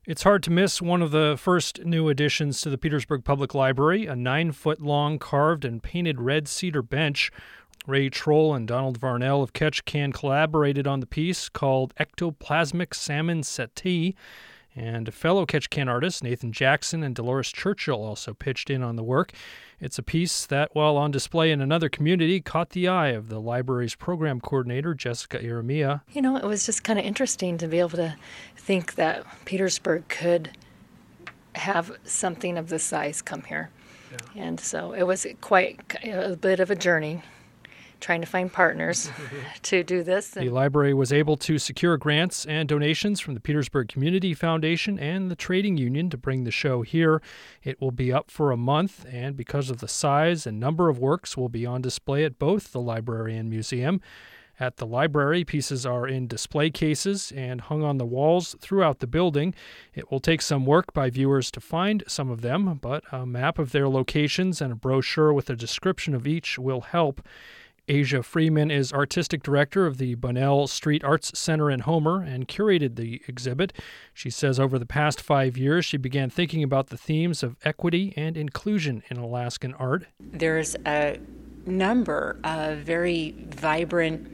It's hard to miss one of the first new additions to the Petersburg Public Library, a 9-foot-long carved and painted red cedar bench. Ray Troll and Donald Varnell of Ketchikan collaborated on the piece called Ectoplasmic Salmon Settee, and fellow Ketchikan artists Nathan Jackson and Dolores Churchill also pitched in on the work. It's a piece that, while on display in another community, caught the eye of the library's program coordinator, Jessica Iramia. You know, it was just kind of interesting to be able to think that Petersburg could have something of this size come here. Yeah. And so it was quite a bit of a journey trying to find partners to do this. The library was able to secure grants and donations from the Petersburg Community Foundation and the Trading Union to bring the show here. It will be up for a month, and because of the size and number of works, will be on display at both the library and museum. At the library, pieces are in display cases and hung on the walls throughout the building. It will take some work by viewers to find some of them, but a map of their locations and a brochure with a description of each will help. Asia Freeman is artistic director of the Bunnell Street Arts Center in Homer and curated the exhibit. She says over the past 5 years, she began thinking about the themes of equity and inclusion in Alaskan art. There's a number of very vibrant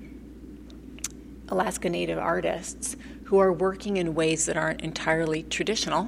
Alaska Native artists who are working in ways that aren't entirely traditional.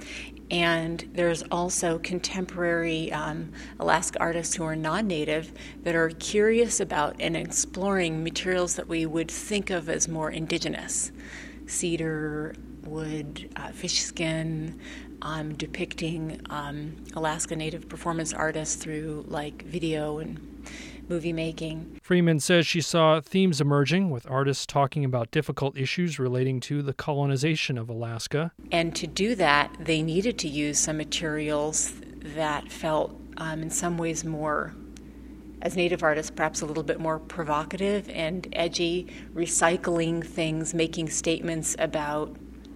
And there's also contemporary Alaska artists who are non-native that are curious about and exploring materials that we would think of as more indigenous. Cedar, wood, fish skin, depicting Alaska Native performance artists through like video and movie making. Freeman says she saw themes emerging with artists talking about difficult issues relating to the colonization of Alaska. And to do that, they needed to use some materials that felt in some ways more, as Native artists, perhaps a little bit more provocative and edgy, recycling things, making statements about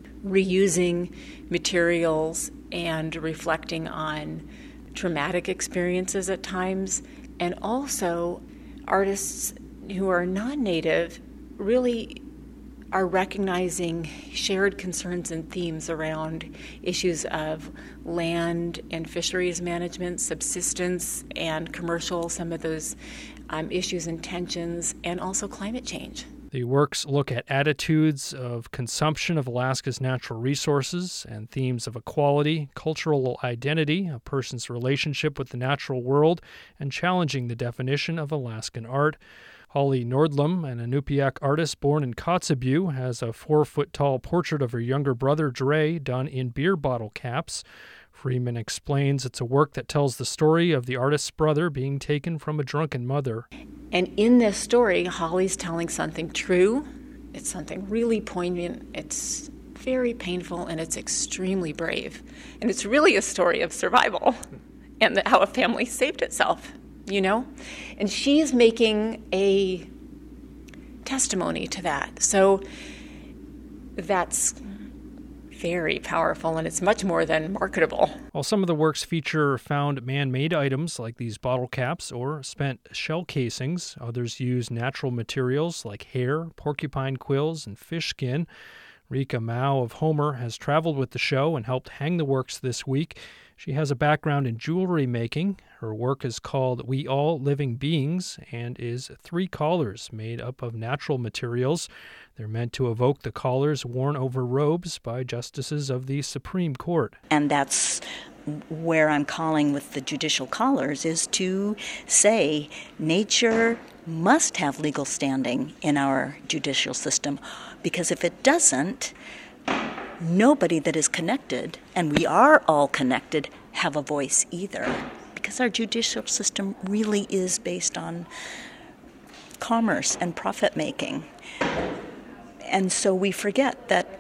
reusing materials and reflecting on traumatic experiences at times. And also, artists who are non-native really are recognizing shared concerns and themes around issues of land and fisheries management, subsistence and commercial, some of those issues and tensions, and also climate change. The works look at attitudes of consumption of Alaska's natural resources and themes of equality, cultural identity, a person's relationship with the natural world, and challenging the definition of Alaskan art. Holly Nordlum, an Inupiaq artist born in Kotzebue, has a 4-foot-tall portrait of her younger brother, Dre, done in beer bottle caps. Freeman explains it's a work that tells the story of the artist's brother being taken from a drunken mother. And in this story, Holly's telling something true. It's something really poignant. It's very painful, and it's extremely brave. And it's really a story of survival and how a family saved itself, you know? And she's making a testimony to that. So that's very powerful, and it's much more than marketable. While some of the works feature found man-made items like these bottle caps or spent shell casings, others use natural materials like hair, porcupine quills, and fish skin. Rika Mao of Homer has traveled with the show and helped hang the works this week. She has a background in jewelry making. Her work is called We All Living Beings and is 3 collars made up of natural materials. They're meant to evoke the collars worn over robes by justices of the Supreme Court. And that's where I'm calling with the judicial collars, is to say nature must have legal standing in our judicial system, because if it doesn't, nobody that is connected, and we are all connected, have a voice either, because our judicial system really is based on commerce and profit making. And so we forget that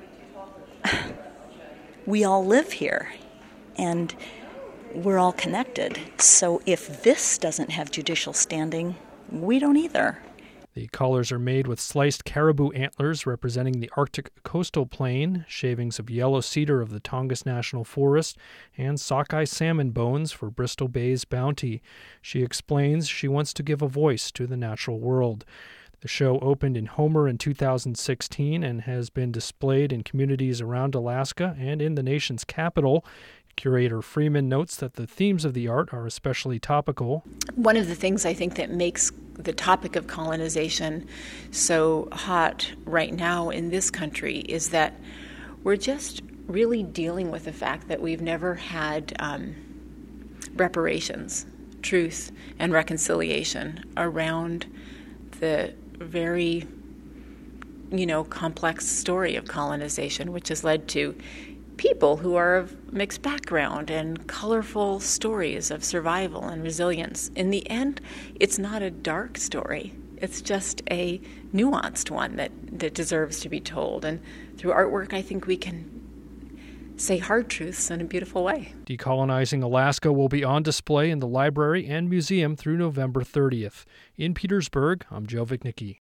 we all live here and we're all connected. So if this doesn't have judicial standing, we don't either. The collars are made with sliced caribou antlers representing the Arctic coastal plain, shavings of yellow cedar of the Tongass National Forest, and sockeye salmon bones for Bristol Bay's bounty. She explains she wants to give a voice to the natural world. The show opened in Homer in 2016 and has been displayed in communities around Alaska and in the nation's capital. Curator Freeman notes that the themes of the art are especially topical. One of the things I think that makes the topic of colonization so hot right now in this country is that we're just really dealing with the fact that we've never had reparations, truth, and reconciliation around the very, complex story of colonization, which has led to people who are of mixed background and colorful stories of survival and resilience. In the end, it's not a dark story. It's just a nuanced one that deserves to be told. And through artwork, I think we can say hard truths in a beautiful way. Decolonizing Alaska will be on display in the library and museum through November 30th. In Petersburg, I'm Joe Vichnicki.